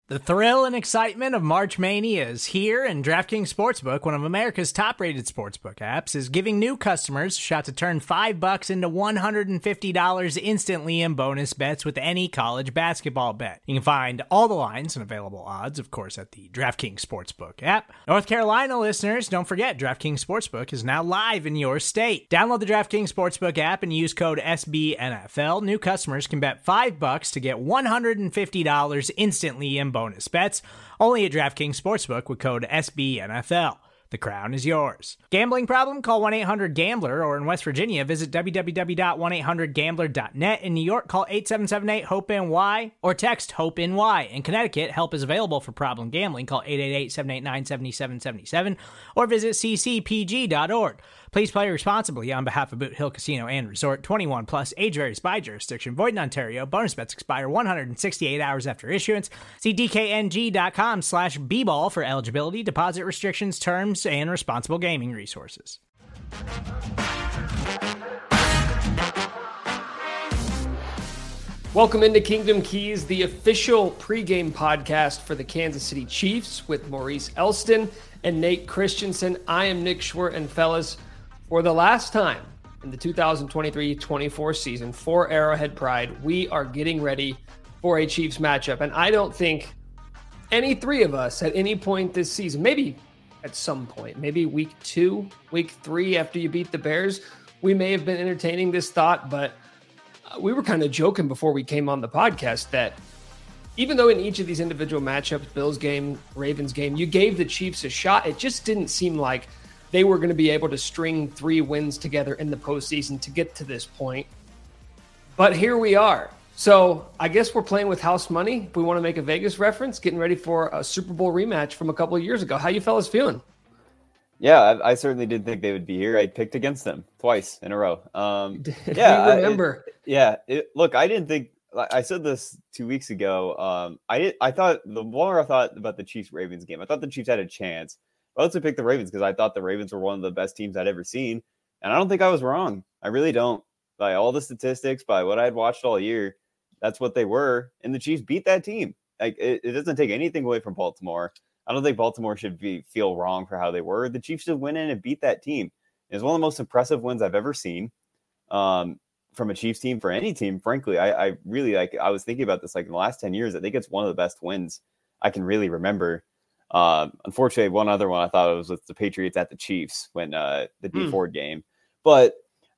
The thrill and excitement of March Mania is here, and DraftKings Sportsbook, one of America's top-rated sportsbook apps, is giving new customers a shot to turn $5 into $150 instantly in bonus bets with any college basketball bet. You can find all the lines and available odds, of course, at the DraftKings Sportsbook app. North Carolina listeners, don't forget, DraftKings Sportsbook is now live in your state. Download the DraftKings Sportsbook app and use code SBNFL. New customers can bet $5 to get $150 instantly in bonus bets, only at DraftKings Sportsbook with code SBNFL. The crown is yours. Gambling problem? Call 1-800-GAMBLER, or in West Virginia, visit www.1800gambler.net. In New York, call 877-8-HOPE-NY or text HOPE-NY. In Connecticut, help is available for problem gambling. Call 888-789-7777 or visit ccpg.org. Please play responsibly on behalf of Boot Hill Casino and Resort. 21 plus, age varies by jurisdiction. Void in Ontario. Bonus bets expire 168 hours after issuance. See dkng.com/bball for eligibility, deposit restrictions, terms, and responsible gaming resources. Welcome into Kingdom Keys, the official pregame podcast for the Kansas City Chiefs with Maurice Elston and Nate Christensen. I am Nick Schwer, and fellas, for the last time in the 2023-24 season for Arrowhead Pride, we are getting ready for a Chiefs matchup. And I don't think any three of us at any point this season, maybe at some point, maybe week 2, week 3 after you beat the Bears, we may have been entertaining this thought, but we were kind of joking before we came on the podcast that even though in each of these individual matchups, Bills game, Ravens game, you gave the Chiefs a shot, it just didn't seem like they were going to be able to string 3 wins together in the postseason to get to this point. But here we are. So I guess we're playing with house money. If we want to make a Vegas reference, getting ready for a Super Bowl rematch from a couple of years ago. How you fellas feeling? Yeah, I certainly did think they would be here. I picked against them twice in a row. Yeah, I remember. Look, I didn't think. I said this 2 weeks ago. I thought the more I thought about the Chiefs-Ravens game, I thought the Chiefs had a chance. I also picked the Ravens because I thought the Ravens were one of the best teams I'd ever seen, and I don't think I was wrong. I really don't. By all the statistics, by what I'd watched all year, that's what they were, and the Chiefs beat that team. Like it doesn't take anything away from Baltimore. I don't think Baltimore should feel wrong for how they were. The Chiefs should win in and beat that team. It's one of the most impressive wins I've ever seen from a Chiefs team, for any team. Frankly, I really I was thinking about this in the last 10 years. I think it's one of the best wins I can really remember. Unfortunately, one other one I thought it was with the Patriots at the Chiefs when the D Ford game. But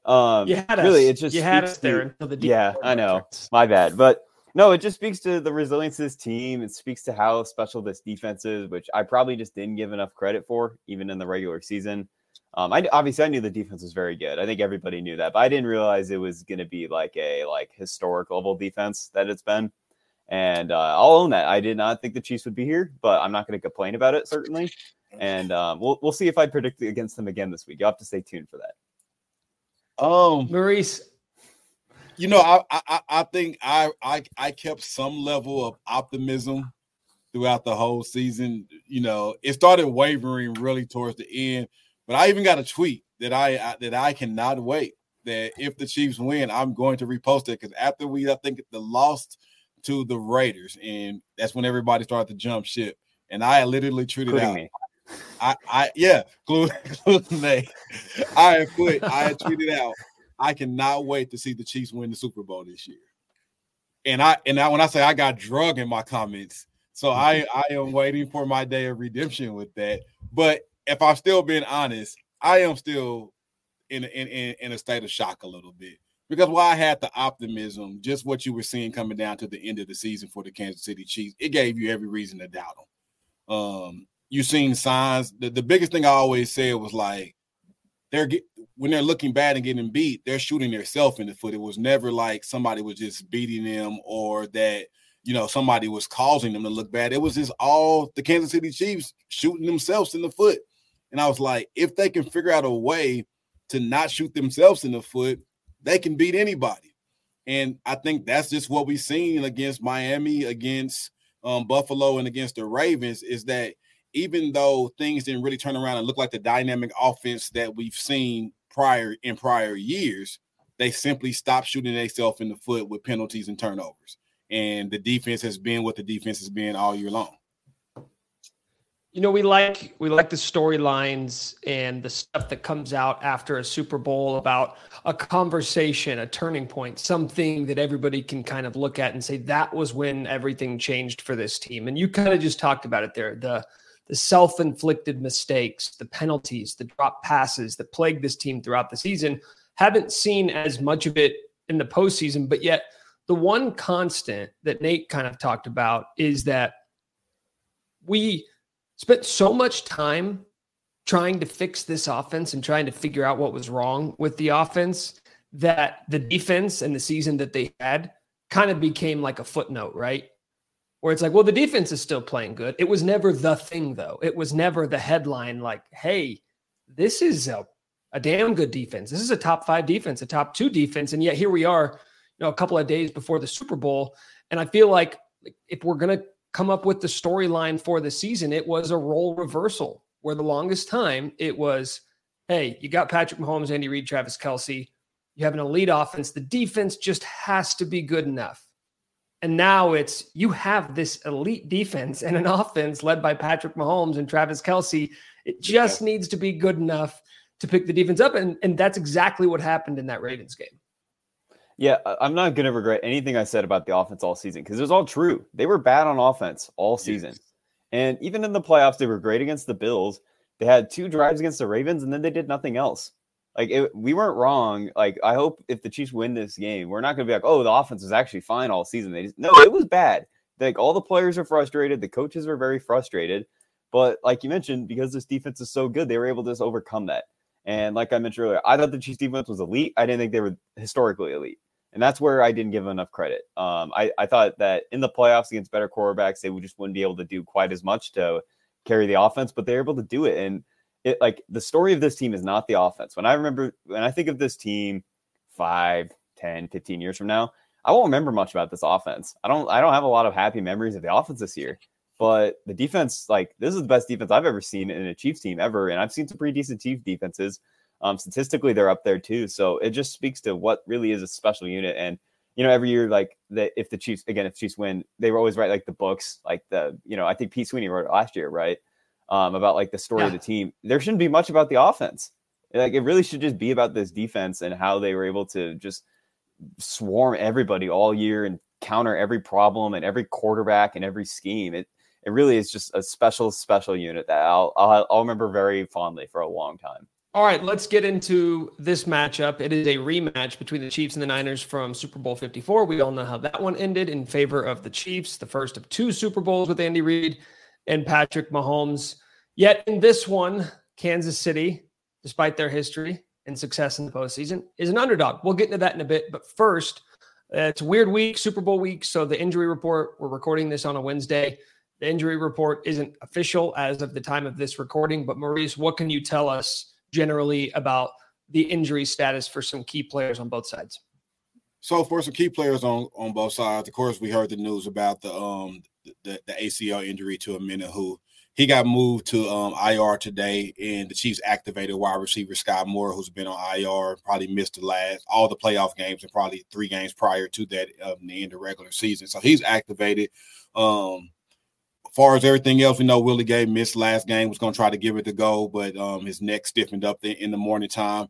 it's just you had us there until the D Ford I know. Reference. My bad. But no, it just speaks to the resilience of this team. It speaks to how special this defense is, which I probably just didn't give enough credit for, even in the regular season. I knew the defense was very good. I think everybody knew that, but I didn't realize it was going to be a historic level defense that it's been. And I'll own that. I did not think the Chiefs would be here, but I'm not going to complain about it, certainly. And we'll see if I predict against them again this week. You'll have to stay tuned for that. Maurice. I think I kept some level of optimism throughout the whole season. It started wavering really towards the end, but I even got a tweet that I cannot wait, that if the Chiefs win, I'm going to repost it, because after I think the lost to the Raiders, and that's when everybody started to jump ship, and I literally tweeted including out. Me. Including Nate. I had tweeted out, I cannot wait to see the Chiefs win the Super Bowl this year. And when I say I got drug in my comments, so I am waiting for my day of redemption with that. But if I'm still being honest, I am still in a state of shock a little bit, because while I had the optimism, just what you were seeing coming down to the end of the season for the Kansas City Chiefs, it gave you every reason to doubt them. You've seen signs. The biggest thing I always said was when they're looking bad and getting beat, they're shooting themselves in the foot. It was never like somebody was just beating them, or that, somebody was causing them to look bad. It was just all the Kansas City Chiefs shooting themselves in the foot. And I was like, if they can figure out a way to not shoot themselves in the foot, they can beat anybody. And I think that's just what we've seen against Miami, against Buffalo, and against the Ravens, is that even though things didn't really turn around and look like the dynamic offense that we've seen in prior years, they simply stopped shooting themselves in the foot with penalties and turnovers. and the defense has been what the defense has been all year long. You know, we like the storylines and the stuff that comes out after a Super Bowl about a conversation, a turning point, something that everybody can kind of look at and say that was when everything changed for this team. And you kind of just talked about it there, the self-inflicted mistakes, the penalties, the drop passes that plagued this team throughout the season. Haven't seen as much of it in the postseason, but yet the one constant that Nate kind of talked about is that we spent so much time trying to fix this offense and trying to figure out what was wrong with the offense that the defense and the season that they had kind of became like a footnote, right? Where it's like, well, the defense is still playing good. It was never the thing, though. It was never the headline like, hey, this is a damn good defense. This is a top 5 defense, a top 2 defense. And yet here we are, a couple of days before the Super Bowl. And I feel like if we're going to come up with the storyline for the season, it was a role reversal where the longest time it was, hey, you got Patrick Mahomes, Andy Reid, Travis Kelce. You have an elite offense. The defense just has to be good enough. And now it's you have this elite defense and an offense led by Patrick Mahomes and Travis Kelce. It just needs to be good enough to pick the defense up. And that's exactly what happened in that Ravens game. Yeah, I'm not going to regret anything I said about the offense all season because it was all true. They were bad on offense all season. Yes. And even in the playoffs, they were great against the Bills. They had 2 drives against the Ravens, and then they did nothing else. We weren't wrong. I hope if the Chiefs win this game, we're not going to be like, oh, the offense was actually fine all season. No, it was bad. All the players are frustrated. The coaches were very frustrated. But like you mentioned, because this defense is so good, they were able to just overcome that. And like I mentioned earlier, I thought the Chiefs defense was elite. I didn't think they were historically elite. And that's where I didn't give them enough credit. I thought that in the playoffs against better quarterbacks, they just wouldn't be able to do quite as much to carry the offense, but they're able to do it. And the story of this team is not the offense. When I think of this team 5, 10, 15 years from now, I won't remember much about this offense. I don't have a lot of happy memories of the offense this year, but the defense, this is the best defense I've ever seen in a Chiefs team ever. And I've seen some pretty decent Chiefs defenses. Statistically, they're up there too. So it just speaks to what really is a special unit. And, every year, if the Chiefs win, they were always write the books, I think Pete Sweeney wrote it last year, right? About the story of the team. There shouldn't be much about the offense. It really should just be about this defense and how they were able to just swarm everybody all year and counter every problem and every quarterback and every scheme. It really is just a special unit that I'll remember very fondly for a long time. All right, let's get into this matchup. It is a rematch between the Chiefs and the Niners from Super Bowl 54. We all know how that one ended in favor of the Chiefs, the first of 2 Super Bowls with Andy Reid and Patrick Mahomes. Yet in this one, Kansas City, despite their history and success in the postseason, is an underdog. We'll get into that in a bit. But first, it's a weird week, Super Bowl week. So the injury report, we're recording this on a Wednesday. The injury report isn't official as of the time of this recording. But Maurice, what can you tell us generally about the injury status for some key players on both sides? So for some key players on both sides, of course, we heard the news about the ACL injury to Amina, who he got moved to IR today, and the Chiefs activated wide receiver Scott Moore, who's been on IR, probably missed all the playoff games and probably 3 games prior to that the end of regular season. So he's activated. As far as everything else, we know Willie Gay missed last game, was going to try to give it the go, but his neck stiffened up in the morning time.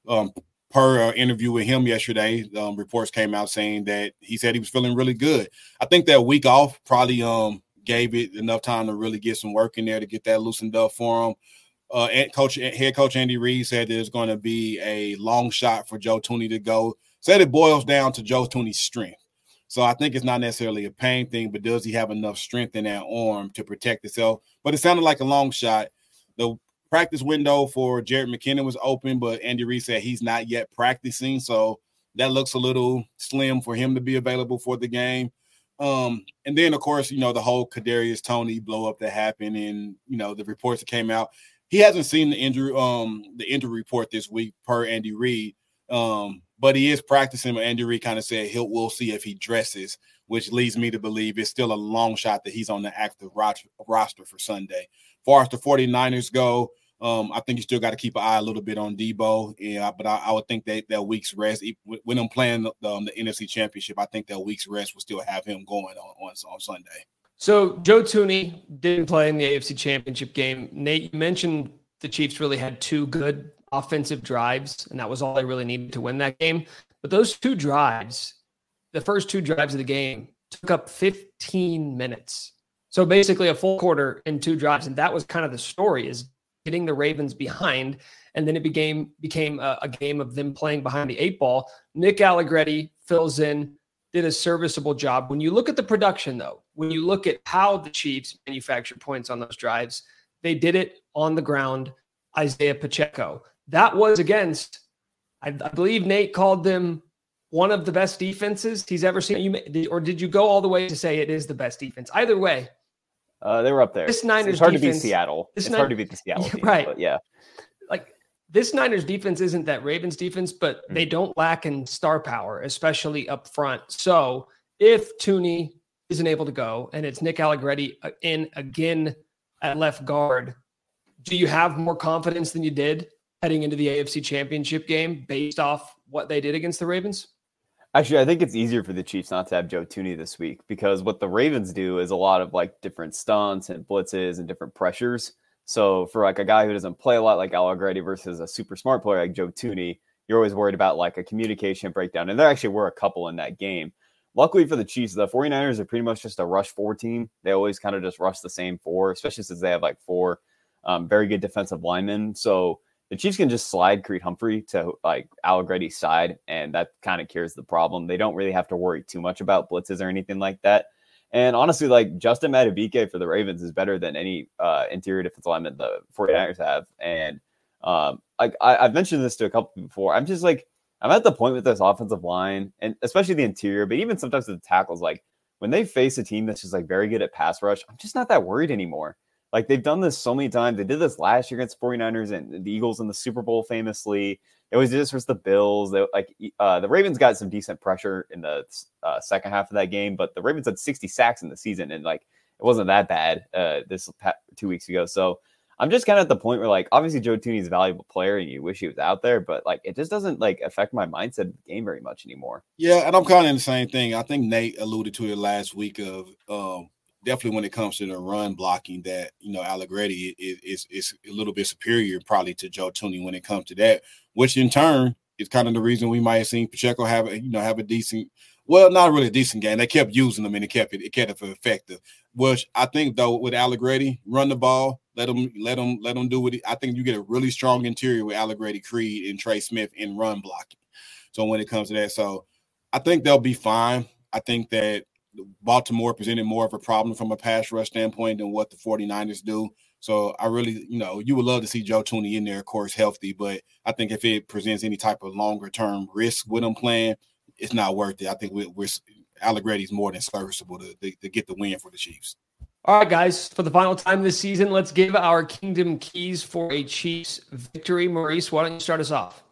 Per interview with him yesterday, reports came out saying that he said he was feeling really good. I think that week off probably gave it enough time to really get some work in there to get that loosened up for him. Head coach Andy Reid said there's going to be a long shot for Joe Thuney to go. Said it boils down to Joe Thuney's strength. So I think it's not necessarily a pain thing, but does he have enough strength in that arm to protect himself? But it sounded like a long shot. The practice window for Jerick McKinnon was open, but Andy Reid said he's not yet practicing. So that looks a little slim for him to be available for the game. And then, of course, the whole Kadarius Toney blow up that happened and, the reports that came out. He hasn't seen the injury report this week per Andy Reid. But he is practicing. Andy Reid kind of said we'll see if he dresses, which leads me to believe it's still a long shot that he's on the active roster for Sunday. As far as the 49ers go, I think you still got to keep an eye a little bit on Debo. But I would think that week's rest, when I'm playing the NFC Championship, I think that week's rest will still have him going on Sunday. So Joe Thuney didn't play in the AFC Championship game. Nate, you mentioned the Chiefs really had 2 good offensive drives, and that was all they really needed to win that game. But those 2 drives, the first 2 drives of the game, took up 15 minutes. So basically a full quarter in 2 drives, and that was kind of the story, is getting the Ravens behind, and then it became a game of them playing behind the 8 ball. Nick Allegretti fills in, did a serviceable job. When you look at the production, though, when you look at how the Chiefs manufactured points on those drives, they did it on the ground. Isaiah Pacheco. That was against, I believe Nate called them one of the best defenses he's ever seen. Or did you go all the way to say it is the best defense? Either way. They were up there. This Niners it's hard defense, to beat Seattle. It's hard to beat the Seattle team, right? But yeah. Like this Niners defense isn't that Ravens defense, but they don't lack in star power, especially up front. So if Thuney isn't able to go and it's Nick Allegretti in again at left guard, do you have more confidence than you did heading into the AFC Championship game based off what they did against the Ravens? Actually, I think it's easier for the Chiefs not to have Joe Thuney this week, because what the Ravens do is a lot of like different stunts and blitzes and different pressures. So for like a guy who doesn't play a lot like Allegretti versus a super smart player like Joe Thuney, you're always worried about like a communication breakdown. And there actually were a couple in that game. Luckily for the Chiefs, the 49ers are pretty much just a rush 4 team. They always kind of just rush the same 4, especially since they have like 4 very good defensive linemen. So the Chiefs can just slide Creed Humphrey to like Allegretti's side, and that kind of cures the problem. They don't really have to worry too much about blitzes or anything like that. And honestly, like Justin Madubuike for the Ravens is better than any interior defensive lineman the 49ers have. And like I've mentioned this to a couple before. I'm just like, I'm at the point with this offensive line, and especially the interior, but even sometimes with the tackles, like when they face a team that's just like very good at pass rush, I'm just not that worried anymore. Like they've done this so many times. They did this last year against the 49ers and the Eagles in the Super Bowl famously. They always did this versus the Bills. They, the Ravens got some decent pressure in the second half of that game, but the Ravens had 60 sacks in the season, and like it wasn't that bad 2 weeks ago. So I'm just kind of at the point where like obviously Joe Thuney is a valuable player and you wish he was out there, but like it just doesn't like affect my mindset of the game very much anymore. Yeah, and I'm kind of in the same thing. I think Nate alluded to it last week of definitely when it comes to the run blocking that, you know, Allegretti is a little bit superior probably to Joe Thuney when it comes to that, which in turn is kind of the reason we might have seen Pacheco have a decent, well, not really a decent game. They kept using them and it kept it effective. Which I think though with Allegretti, run the ball, let them do it. I think you get a really strong interior with Allegretti, Creed, and Trey Smith in run blocking. So when it comes to that, so I think they'll be fine. I think that Baltimore presented more of a problem from a pass rush standpoint than what the 49ers do. So I really, you would love to see Joe Thuney in there, of course, healthy. But I think if it presents any type of longer-term risk with him playing, it's not worth it. I think we're Allegretti's more than serviceable to get the win for the Chiefs. All right, guys, for the final time this season, let's give our Kingdom keys for a Chiefs victory. Maurice, why don't you start us off?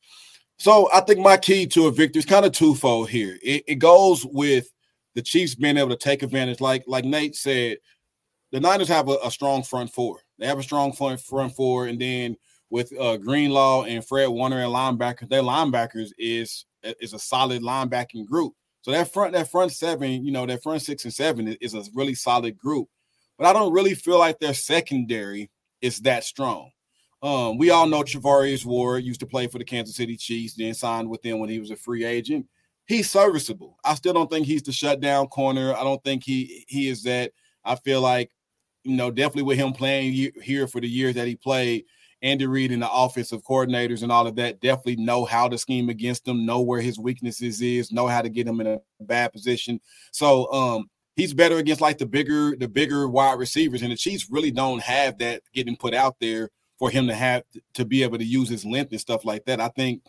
So I think my key to a victory is kind of twofold here. It goes with the Chiefs being able to take advantage. Like Nate said, the Niners have a strong front four. They have a strong front four, and then with Greenlaw and Fred Warner and linebackers, their linebackers is a solid linebacking group. So that front seven, that front 6 and 7 is a really solid group. But I don't really feel like their secondary is that strong. We all know Charvarius Ward used to play for the Kansas City Chiefs, then signed with them when he was a free agent. He's serviceable. I still don't think he's the shutdown corner. I don't think he is that. I feel like, definitely with him playing here for the years that he played, Andy Reid and the offensive coordinators and all of that definitely know how to scheme against him, know where his weaknesses is, know how to get him in a bad position. So he's better against like the bigger wide receivers, and the Chiefs really don't have that getting put out there for him to have to be able to use his length and stuff like that. I think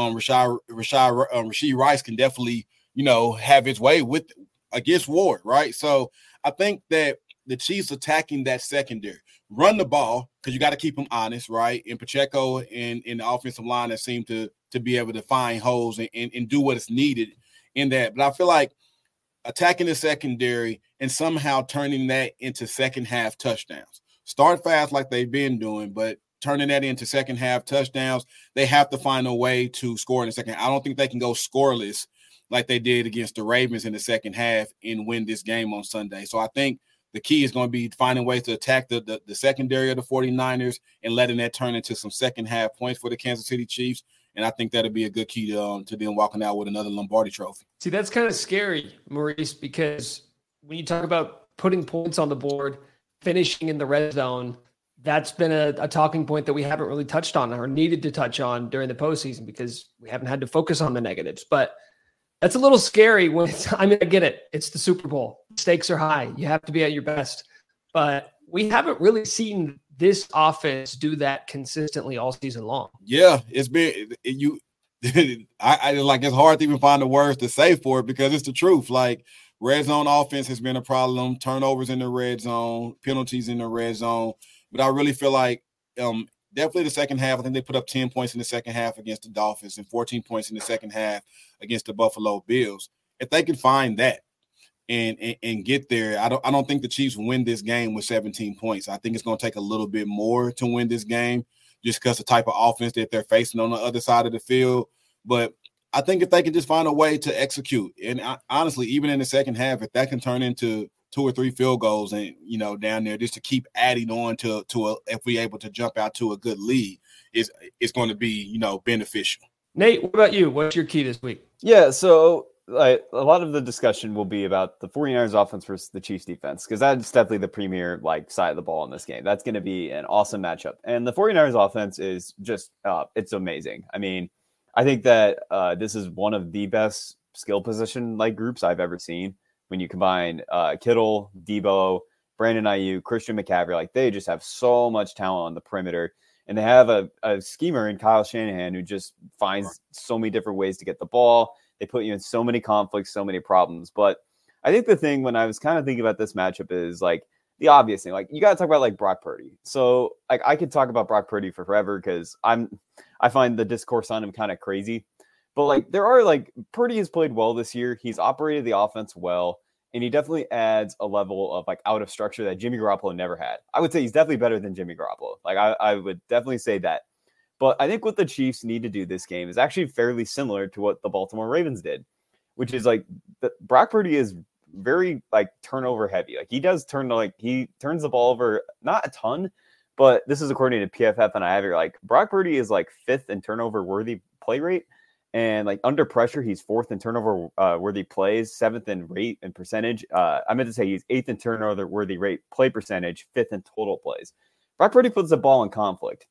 Rashee Rice can definitely, have his way against Ward, right? So I think that the Chiefs attacking that secondary, run the ball, because you got to keep them honest, right? And Pacheco and the offensive line that seem to be able to find holes and do what is needed in that. But I feel like attacking the secondary and somehow turning that into second half touchdowns. Start fast like they've been doing, but turning that into second half touchdowns. They have to find a way to score in the second. I don't think they can go scoreless like they did against the Ravens in the second half and win this game on Sunday. So I think the key is going to be finding ways to attack the secondary of the 49ers and letting that turn into some second half points for the Kansas City Chiefs. And I think that'll be a good key to them walking out with another Lombardi trophy. See, that's kind of scary, Maurice, because when you talk about putting points on the board, finishing in the red zone, that's been a talking point that we haven't really touched on or needed to touch on during the postseason because we haven't had to focus on the negatives. But that's a little scary when I get it. It's the Super Bowl. Stakes are high. You have to be at your best. But we haven't really seen this offense do that consistently all season long. Yeah, it's been I like it's hard to even find the words to say for it because it's the truth. Like red zone offense has been a problem, turnovers in the red zone, penalties in the red zone. But I really feel like definitely the second half, I think they put up 10 points in the second half against the Dolphins and 14 points in the second half against the Buffalo Bills. If they can find that and get there, I don't think the Chiefs win this game with 17 points. I think it's going to take a little bit more to win this game just because the type of offense that they're facing on the other side of the field. But I think if they can just find a way to execute, and honestly, even in the second half, if that can turn into 2 or 3 field goals and, down there just to keep adding on if we're able to jump out to a good lead, it's going to be, beneficial. Nate, what about you? What's your key this week? Yeah, so a lot of the discussion will be about the 49ers offense versus the Chiefs defense, because that's definitely the premier side of the ball in this game. That's going to be an awesome matchup. And the 49ers offense is just, it's amazing. I mean, I think that this is one of the best skill position groups I've ever seen. When you combine Kittle, Debo, Brandon Ayuk, Christian McCaffrey, they just have so much talent on the perimeter. And they have a schemer in Kyle Shanahan who just finds so many different ways to get the ball. They put you in so many conflicts, so many problems. But I think the thing when I was kind of thinking about this matchup is the obvious thing. You got to talk about Brock Purdy. So I could talk about Brock Purdy for forever because I find the discourse on him kind of crazy. But there are Purdy has played well this year. He's operated the offense well, and he definitely adds a level of out of structure that Jimmy Garoppolo never had. I would say he's definitely better than Jimmy Garoppolo. I would definitely say that. But I think what the Chiefs need to do this game is actually fairly similar to what the Baltimore Ravens did, which is Brock Purdy is very turnover heavy. He does he turns the ball over, not a ton, but this is according to PFF, and I have it Brock Purdy is 5th in turnover worthy play rate. And under pressure, he's 4th in turnover worthy plays, 7th in rate and percentage. I meant to say he's 8th in turnover worthy rate play percentage, 5th in total plays. Brock Purdy puts the ball in conflict.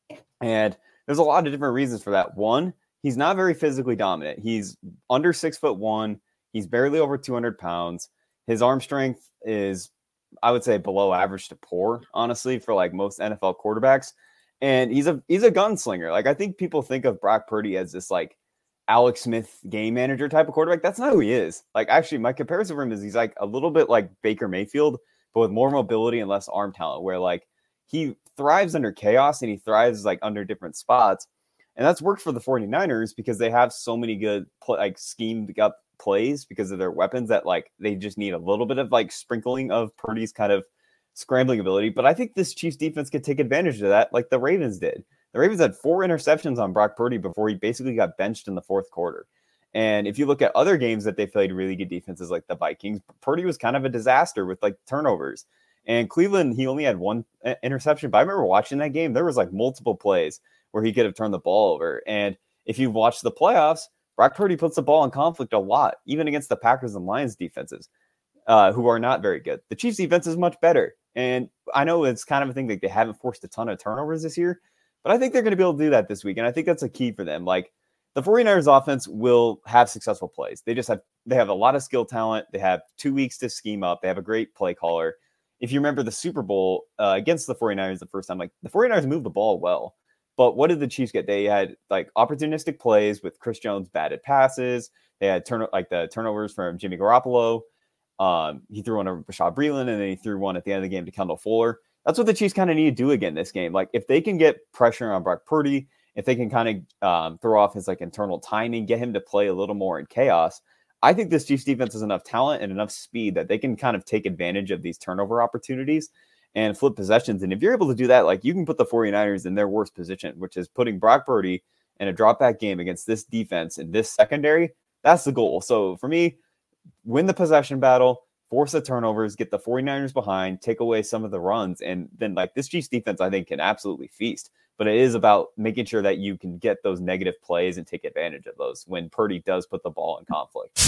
And there's a lot of different reasons for that. One, he's not very physically dominant. He's under 6'1". He's barely over 200 pounds. His arm strength is, I would say, below average to poor, honestly, for most NFL quarterbacks. And he's a gunslinger. I think people think of Brock Purdy as this Alex Smith game manager type of quarterback. That's not who he is. Actually, my comparison for him is he's a little bit like Baker Mayfield, but with more mobility and less arm talent, where he thrives under chaos and he thrives under different spots. And that's worked for the 49ers because they have so many good schemed up plays because of their weapons that they just need a little bit of sprinkling of Purdy's kind of scrambling ability. But I think this Chiefs defense could take advantage of that like the Ravens did. The Ravens had 4 interceptions on Brock Purdy before he basically got benched in the 4th quarter. And if you look at other games that they played really good defenses like the Vikings, Purdy was kind of a disaster with turnovers. And Cleveland, he only had 1 interception. But I remember watching that game. There was multiple plays where he could have turned the ball over. And if you've watched the playoffs, Brock Purdy puts the ball in conflict a lot, even against the Packers and Lions defenses, who are not very good. The Chiefs defense is much better. And I know it's kind of a thing they haven't forced a ton of turnovers this year, but I think they're going to be able to do that this week. And I think that's a key for them. The 49ers offense will have successful plays. They have a lot of skill talent. They have 2 weeks to scheme up. They have a great play caller. If you remember the Super Bowl against the 49ers the first time, the 49ers moved the ball well. But what did the Chiefs get? They had opportunistic plays with Chris Jones batted passes. They had the turnovers from Jimmy Garoppolo. He threw one to Rashad Breeland, and then he threw one at the end of the game to Kendall Fuller. That's what the Chiefs kind of need to do again this game. If they can get pressure on Brock Purdy, if they can kind of throw off his internal timing, get him to play a little more in chaos, I think this Chiefs defense has enough talent and enough speed that they can kind of take advantage of these turnover opportunities and flip possessions. And if you're able to do that, like, you can put the 49ers in their worst position, which is putting Brock Purdy in a drop back game against this defense and this secondary. That's the goal. So for me, win the possession battle, force the turnovers, get the 49ers behind, take away some of the runs. And then, like, this Chiefs defense, I think, can absolutely feast. But it is about making sure that you can get those negative plays and take advantage of those when Purdy does put the ball in conflict.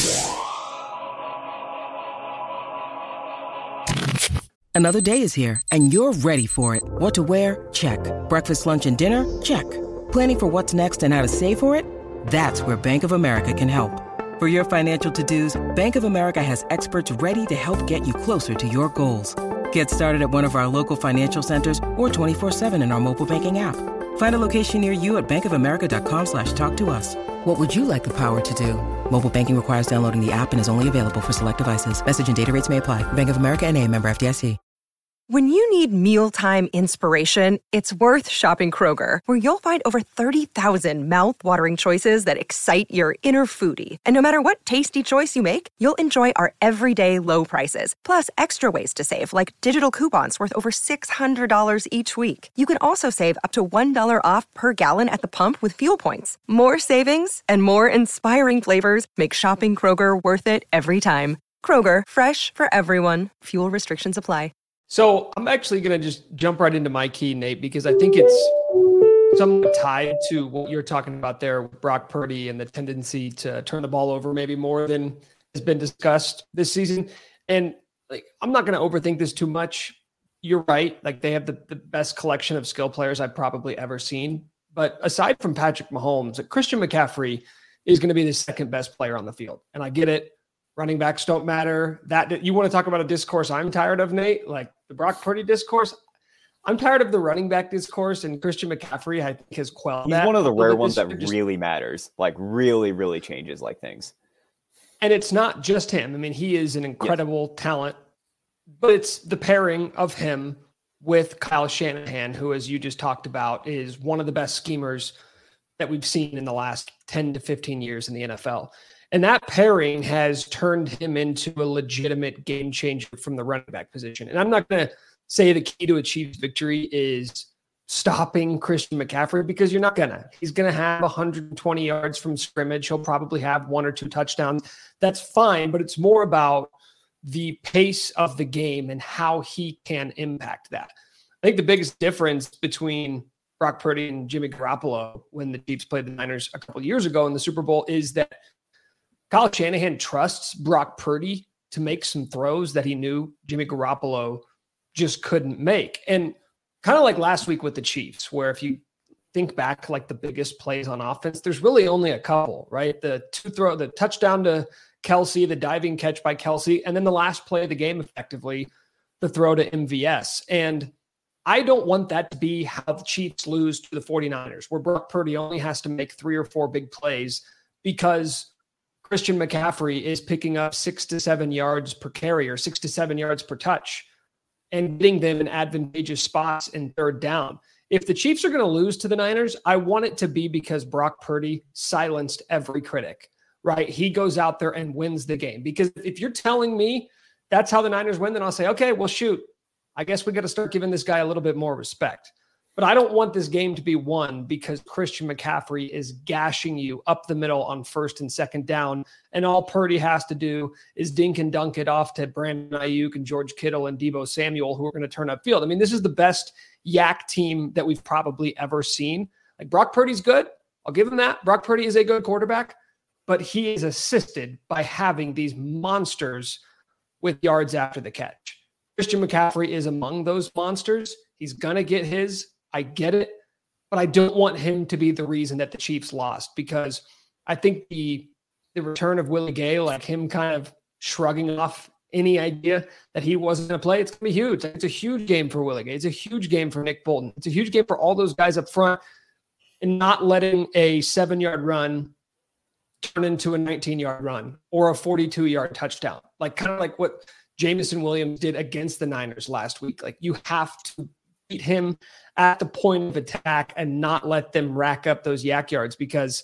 Another day is here, and you're ready for it. What to wear? Check. Breakfast, lunch, and dinner? Check. Planning for what's next and how to save for it? That's where Bank of America can help. For your financial to-dos, Bank of America has experts ready to help get you closer to your goals. Get started at one of our local financial centers or 24/7 in our mobile banking app. Find a location near you at bankofamerica.com/talktous. What would you like the power to do? Mobile banking requires downloading the app and is only available for select devices. Message and data rates may apply. Bank of America NA, member FDIC. When you need mealtime inspiration, it's worth shopping Kroger, where you'll find over 30,000 mouth-watering choices that excite your inner foodie. And no matter what tasty choice you make, you'll enjoy our everyday low prices, plus extra ways to save, like digital coupons worth over $600 each week. You can also save up to $1 off per gallon at the pump with fuel points. More savings and more inspiring flavors make shopping Kroger worth it every time. Kroger, fresh for everyone. Fuel restrictions apply. So I'm actually going to just jump right into my key, Nate, because I think it's somewhat tied to what you're talking about there with Brock Purdy and the tendency to turn the ball over maybe more than has been discussed this season. And like, I'm not going to overthink this too much. You're right. Like, they have the best collection of skill players I've probably ever seen. But aside from Patrick Mahomes, Christian McCaffrey is going to be the second best player on the field. And I get it. Running backs don't matter. That you want to talk about a discourse I'm tired of, Nate, like the Brock Purdy discourse. I'm tired of the running back discourse, and Christian McCaffrey, I think, has quelled that. He's one of the rare ones that really matters, like really, really changes like things. And it's not just him. I mean, he is an incredible talent, but it's the pairing of him with Kyle Shanahan, who, as you just talked about, is one of the best schemers that we've seen in the last 10 to 15 years in the NFL. And that pairing has turned him into a legitimate game changer from the running back position. And I'm not going to say the key to a Chiefs victory is stopping Christian McCaffrey, because you're not going to. He's going to have 120 yards from scrimmage. He'll probably have 1 or 2 touchdowns. That's fine, but it's more about the pace of the game and how he can impact that. I think the biggest difference between Brock Purdy and Jimmy Garoppolo when the Chiefs played the Niners a couple of years ago in the Super Bowl is that Kyle Shanahan trusts Brock Purdy to make some throws that he knew Jimmy Garoppolo just couldn't make. And kind of like last week with the Chiefs, where if you think back, like the biggest plays on offense, there's really only a couple, right? The touchdown to Kelsey, the diving catch by Kelsey, and then the last play of the game, effectively, the throw to MVS. And I don't want that to be how the Chiefs lose to the 49ers, where Brock Purdy only has to make 3 or 4 big plays because Christian McCaffrey is picking up 6 to 7 yards per carry or 6 to 7 yards per touch and getting them in advantageous spots in third down. If the Chiefs are going to lose to the Niners, I want it to be because Brock Purdy silenced every critic, right? He goes out there and wins the game. Because if you're telling me that's how the Niners win, then I'll say, okay, well, shoot, I guess we got to start giving this guy a little bit more respect. But I don't want this game to be won because Christian McCaffrey is gashing you up the middle on 1st and 2nd down, and all Purdy has to do is dink and dunk it off to Brandon Ayuk and George Kittle and Deebo Samuel, who are going to turn upfield. I mean, this is the best yak team that we've probably ever seen. Like, Brock Purdy's good. I'll give him that. Brock Purdy is a good quarterback, but he is assisted by having these monsters with yards after the catch. Christian McCaffrey is among those monsters. He's going to get his. I get it, but I don't want him to be the reason that the Chiefs lost, because I think the return of Willie Gay, like him kind of shrugging off any idea that he wasn't going to play, it's going to be huge. It's a huge game for Willie Gay. It's a huge game for Nick Bolton. It's a huge game for all those guys up front, and not letting a 7-yard run turn into a 19-yard run or a 42-yard touchdown. Like, kind of like what Jameson Williams did against the Niners last week. Like, you have to beat him at the point of attack and not let them rack up those yak yards, because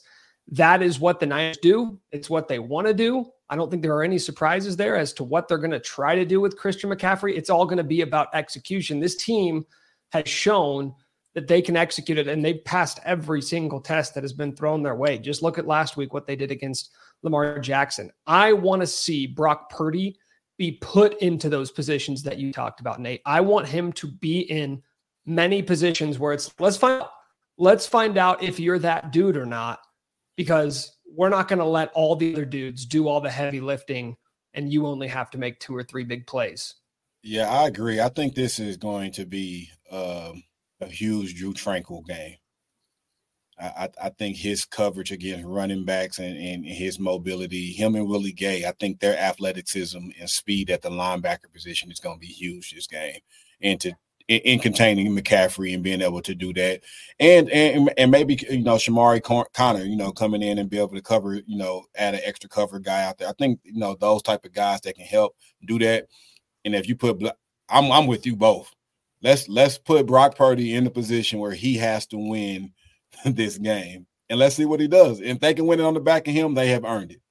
that is what the Niners do. It's what they want to do. I don't think there are any surprises there as to what they're going to try to do with Christian McCaffrey. It's all going to be about execution. This team has shown that they can execute it, and they've passed every single test that has been thrown their way. Just look at last week, what they did against Lamar Jackson. I want to see Brock Purdy be put into those positions that you talked about, Nate. I want him to be in many positions where it's, let's find out if you're that dude or not, because we're not going to let all the other dudes do all the heavy lifting and you only have to make 2 or 3 big plays. Yeah, I agree. I think this is going to be a huge Drew Tranquil game. I think his coverage against running backs and his mobility, him and Willie Gay, I think their athleticism and speed at the linebacker position is going to be huge this game. And in containing McCaffrey and being able to do that. And maybe, Shamari Connor, coming in and be able to cover, add an extra cover guy out there. I think, those type of guys that can help do that. And if you put I'm with you both. Let's put Brock Purdy in the position where he has to win this game, and let's see what he does. If they can win it on the back of him, they have earned it.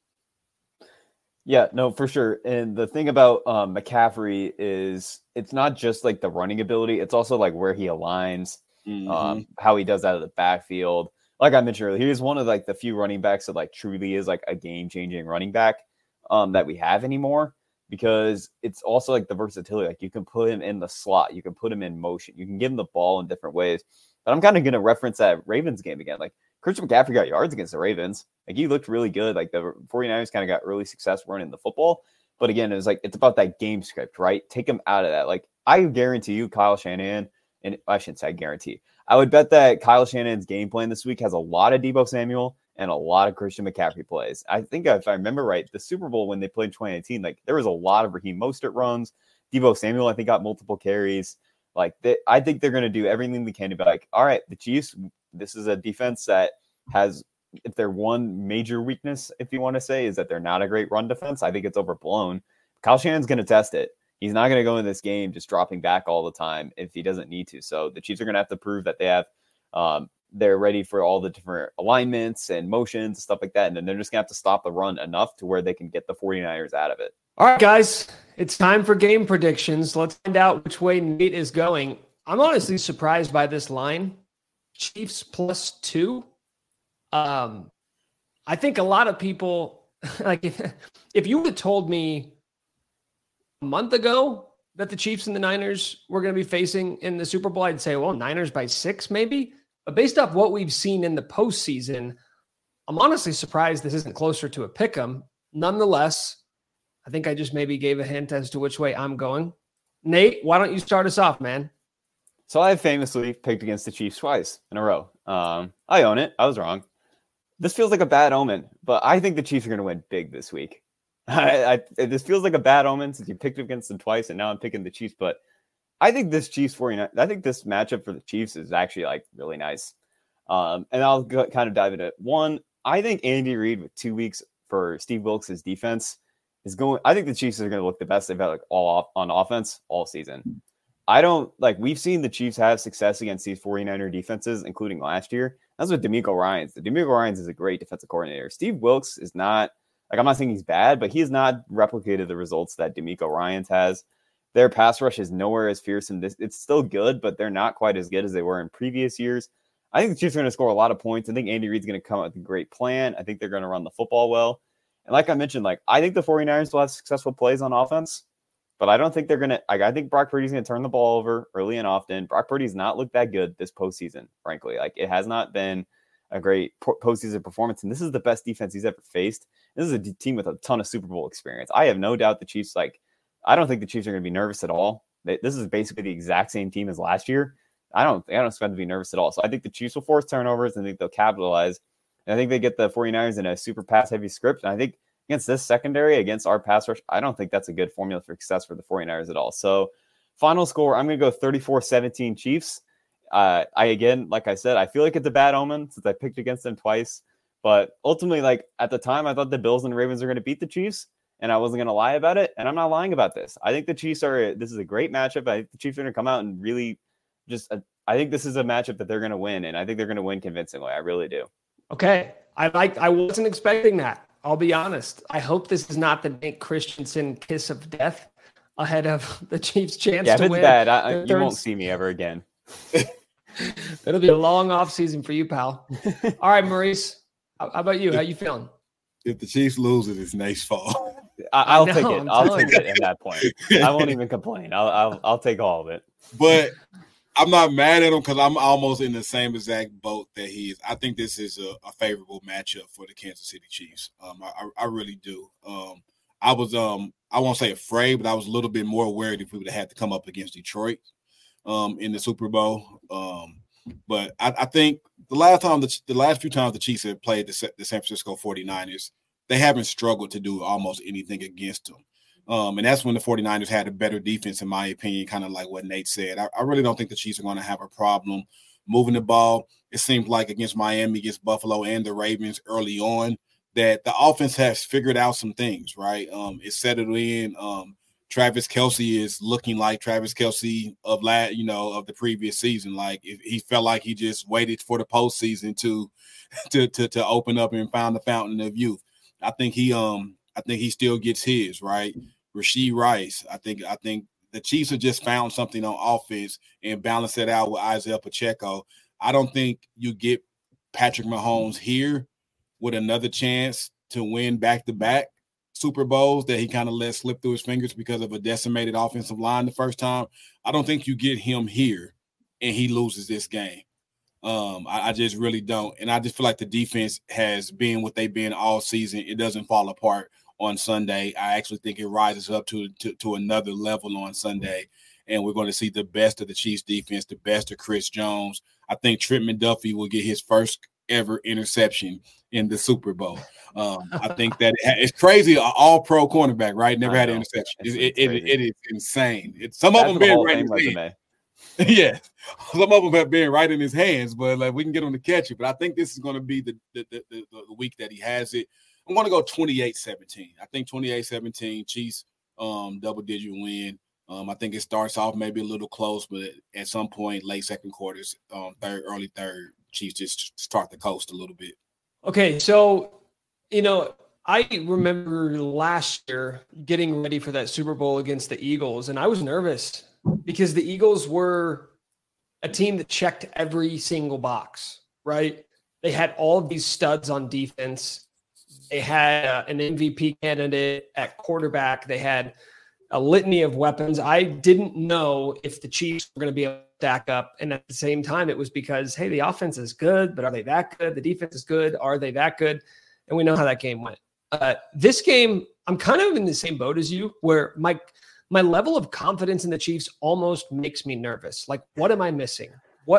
Yeah, no, for sure. And the thing about McCaffrey is it's not just like the running ability, it's also like where he aligns, how he does out of the backfield. Like I mentioned earlier, he is one of like the few running backs that like truly is like a game-changing running back that we have anymore, because it's also like the versatility. Like you can put him in the slot, you can put him in motion, you can give him the ball in different ways. But I'm kind of going to reference that Ravens game again. Like Christian McCaffrey got yards against the Ravens. Like he looked really good. Like the 49ers kind of got really successful running the football. But again, it's about that game script, right? Take him out of that. Like I guarantee you, Kyle Shanahan, and I shouldn't say I guarantee. I would bet that Kyle Shanahan's game plan this week has a lot of Deebo Samuel and a lot of Christian McCaffrey plays. I think if I remember right, the Super Bowl when they played in 2018, like there was a lot of Raheem Mostert runs. Deebo Samuel, I think, got multiple carries. Like I think they're going to do everything they can to be like, all right, the Chiefs, this is a defense that has, if their one major weakness, if you want to say, is that they're not a great run defense, I think it's overblown. Kyle Shanahan's going to test it. He's not going to go in this game just dropping back all the time if he doesn't need to. So the Chiefs are going to have to prove that they have, they're ready for all the different alignments and motions and stuff like that. And then they're just going to have to stop the run enough to where they can get the 49ers out of it. All right, guys, it's time for game predictions. Let's find out which way Nate is going. I'm honestly surprised by this line. Chiefs +2. I think a lot of people, like if you would have told me a month ago that the Chiefs and the Niners were going to be facing in the Super Bowl, I'd say, well, Niners by 6 maybe. But based off what we've seen in the postseason, I'm honestly surprised this isn't closer to a pick 'em. Nonetheless, I think I just maybe gave a hint as to which way I'm going. Nate, why don't you start us off, man? So I famously picked against the Chiefs twice in a row. I own it. I was wrong. This feels like a bad omen, but I think the Chiefs are going to win big this week. This feels like a bad omen since you picked against them twice, and now I'm picking the Chiefs. But I think this Chiefs 49, I think this matchup for the Chiefs is actually like really nice. And I'll kind of dive into it. One, I think Andy Reid with 2 weeks for Steve Wilks' defense is going. I think the Chiefs are going to look the best they've had like on offense all season. I don't like. We've seen the Chiefs have success against these 49er defenses, including last year. That's what DeMeco Ryans. DeMeco Ryans is a great defensive coordinator. Steve Wilks is not. Like I'm not saying he's bad, but he has not replicated the results that DeMeco Ryans has. Their pass rush is nowhere as fearsome. It's still good, but they're not quite as good as they were in previous years. I think the Chiefs are going to score a lot of points. I think Andy Reid's going to come up with a great plan. I think they're going to run the football well. And like I mentioned, like I think the 49ers will have successful plays on offense, but I don't think they're going to, I think Brock Purdy's going to turn the ball over early and often. Brock Purdy's not looked that good this postseason, frankly. Like it has not been a great postseason performance. And this is the best defense he's ever faced. This is a team with a ton of Super Bowl experience. I have no doubt the Chiefs, I don't think the Chiefs are going to be nervous at all. This is basically the exact same team as last year. I don't expect them to be nervous at all. So I think the Chiefs will force turnovers and I think they'll capitalize. And I think they get the 49ers in a super pass heavy script. And I think against this secondary, against our pass rush, I don't think that's a good formula for success for the 49ers at all. So final score, I'm going to go 34-17 Chiefs. Again, like I said, I feel like it's a bad omen since I picked against them twice. But ultimately, like at the time, I thought the Bills and the Ravens were going to beat the Chiefs. And I wasn't going to lie about it. And I'm not lying about this. I think the Chiefs this is a great matchup. I think the Chiefs are going to come out and really I think this is a matchup that they're going to win. And I think they're going to win convincingly. I really do. Okay. I wasn't expecting that. I'll be honest. I hope this is not the Nate Christensen kiss of death ahead of the Chiefs' chance to win. Yeah, if it's bad, you won't see me ever again. It'll be a long off season for you, pal. All right, Maurice. How about you? How you feeling? If the Chiefs lose, it's Nate's fault. I'll take it. I'll take it at that point. I won't even complain. I'll take all of it. But I'm not mad at him because I'm almost in the same exact boat that he is. I think this is a favorable matchup for the Kansas City Chiefs. I really do. I was I won't say afraid, but I was a little bit more worried if we would have had to come up against Detroit in the Super Bowl. But I think the last few times the Chiefs have played the San Francisco 49ers, they haven't struggled to do almost anything against them. And that's when the 49ers had a better defense, in my opinion, kind of like what Nate said. I really don't think the Chiefs are going to have a problem moving the ball. It seems like against Miami, against Buffalo, and the Ravens early on that the offense has figured out some things, right? It's settled in. Travis Kelce is looking like Travis Kelce of the previous season. Like he felt like he just waited for the postseason to open up and found the fountain of youth. I think he still gets his, right. Rashee Rice. I think the Chiefs have just found something on offense and balance it out with Isaiah Pacheco. I don't think you get Patrick Mahomes here with another chance to win back-to-back Super Bowls that he kind of let slip through his fingers because of a decimated offensive line the first time. I don't think you get him here and he loses this game. I just really don't. And I just feel like the defense has been what they've been all season. It doesn't fall apart on Sunday. I actually think it rises up to another level on Sunday. And we're going to see the best of the Chiefs defense, the best of Chris Jones. I think Trent McDuffie will get his first ever interception in the Super Bowl. I think that it's crazy. An all-pro cornerback, right? Never had an interception. It is insane. Some of them been right in his hands. Yeah, some of them have been right in his hands, but like we can get him to catch it. But I think this is going to be the week that he has it. I'm going to go 28-17. I think 28-17, Chiefs double-digit win. I think it starts off maybe a little close, but at some point, late second quarters, early third, Chiefs just start to coast a little bit. Okay, so, I remember last year getting ready for that Super Bowl against the Eagles, and I was nervous because the Eagles were a team that checked every single box, right? They had all of these studs on defense. They had an MVP candidate at quarterback. They had a litany of weapons. I didn't know if the Chiefs were going to be able to stack up. And at the same time, it was because, hey, the offense is good, but are they that good? The defense is good. Are they that good? And we know how that game went. This game, I'm kind of in the same boat as you, where my level of confidence in the Chiefs almost makes me nervous. Like, what am I missing?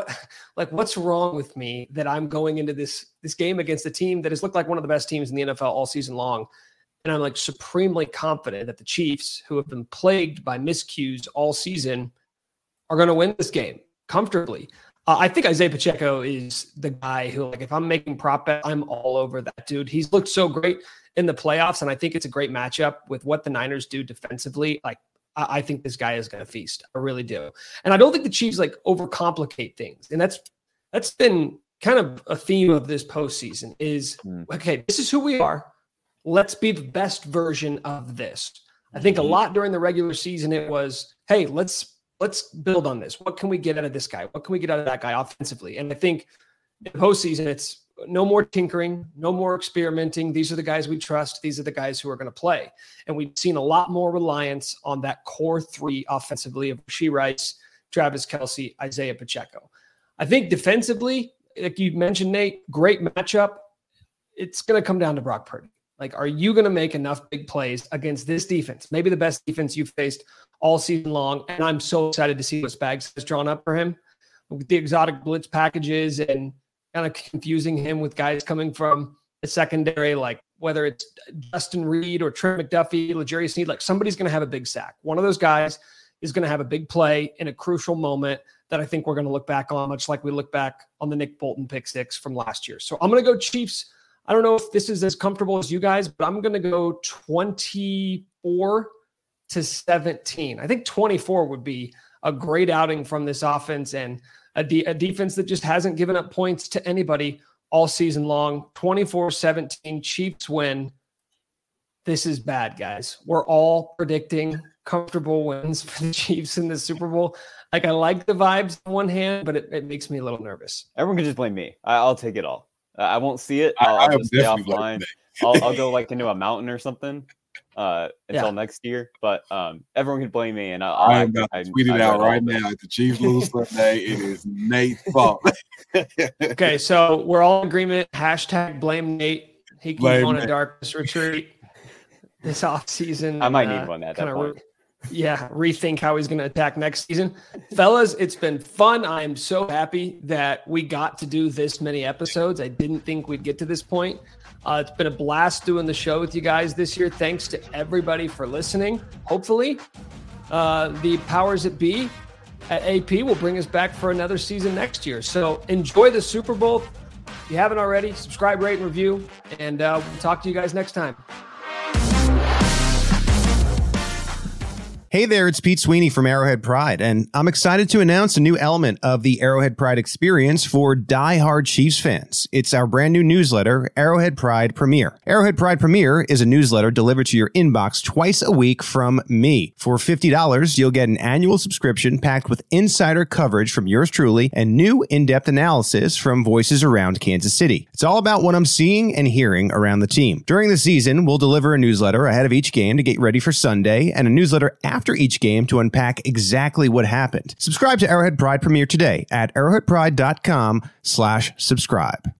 What's wrong with me that I'm going into this game against a team that has looked like one of the best teams in the NFL all season long? And I'm like supremely confident that the Chiefs, who have been plagued by miscues all season, are going to win this game comfortably. I think Isaiah Pacheco is the guy who, like, if I'm making prop bet, I'm all over that dude. He's looked so great in the playoffs, and I think it's a great matchup with what the Niners do defensively. Like, I think this guy is going to feast. I really do. And I don't think the Chiefs overcomplicate things. And that's been kind of a theme of this postseason is, okay, this is who we are. Let's be the best version of this. I think a lot during the regular season, it was, hey, let's build on this. What can we get out of this guy? What can we get out of that guy offensively? And I think in the postseason, it's no more tinkering, no more experimenting. These are the guys we trust. These are the guys who are going to play. And we've seen a lot more reliance on that core three offensively of Rashee Rice, Travis Kelce, Isaiah Pacheco. I think defensively, like you mentioned, Nate, great matchup. It's going to come down to Brock Purdy. Like, are you going to make enough big plays against this defense? Maybe the best defense you've faced all season long. And I'm so excited to see what Spags has drawn up for him with the exotic blitz packages and kind of confusing him with guys coming from the secondary, like whether it's Justin Reed or Trent McDuffie, L'Jarius Sneed, like somebody's going to have a big sack. One of those guys is going to have a big play in a crucial moment that I think we're going to look back on, much like we look back on the Nick Bolton pick six from last year. So I'm going to go Chiefs. I don't know if this is as comfortable as you guys, but I'm going to go 24-17. I think 24 would be a great outing from this offense and a defense that just hasn't given up points to anybody all season long. 24-17 Chiefs win. This is bad, guys. We're all predicting comfortable wins for the Chiefs in the Super Bowl. Like, I like the vibes on one hand, but it makes me a little nervous. Everyone can just blame me. I'll take it all. I won't see it. I'll just stay offline. I'll go like into a mountain or something until next year. But everyone can blame me, and I'm about to tweet it out right now. If the Chiefs lose Sunday, it is Nate's fault. Okay, so we're all in agreement. # blame Nate. He can go on a darkness retreat this offseason. I might need one at that point. Rethink how he's going to attack next season. Fellas, it's been fun. I am so happy that we got to do this many episodes. I didn't think we'd get to this point. It's been a blast doing the show with you guys this year. Thanks to everybody for listening. Hopefully, the powers that be at AP will bring us back for another season next year. So enjoy the Super Bowl. If you haven't already, subscribe, rate, and review, and we'll talk to you guys next time. Hey there, it's Pete Sweeney from Arrowhead Pride, and I'm excited to announce a new element of the Arrowhead Pride experience for die-hard Chiefs fans. It's our brand new newsletter, Arrowhead Pride Premier. Arrowhead Pride Premier is a newsletter delivered to your inbox twice a week from me. For $50, you'll get an annual subscription packed with insider coverage from yours truly and new in-depth analysis from voices around Kansas City. It's all about what I'm seeing and hearing around the team. During the season, we'll deliver a newsletter ahead of each game to get ready for Sunday, and a newsletter after each game to unpack exactly what happened. Subscribe to Arrowhead Pride Premier today at arrowheadpride.com/subscribe.